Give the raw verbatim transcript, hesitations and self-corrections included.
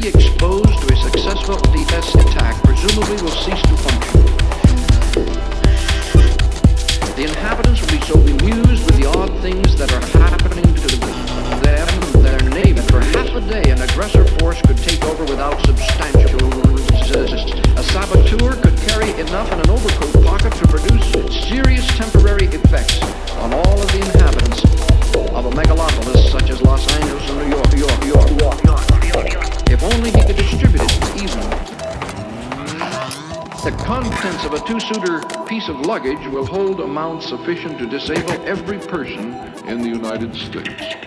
be exposed to a successful D S attack, presumably will cease to function. The inhabitants will be so bemused with the odd things that are happening to them, their neighbor. For half a day, an aggressor force could take over without substantial resistance. A saboteur could carry enough in an overcoat pocket to produce serious temporary effects on all of the inhabitants of a megalopolis such as Los Angeles and New York, New York, New York, New York, New York, New York. If only he could distribute it evenly. The contents of a two-suiter piece of luggage will hold amounts sufficient to disable every person in the United States.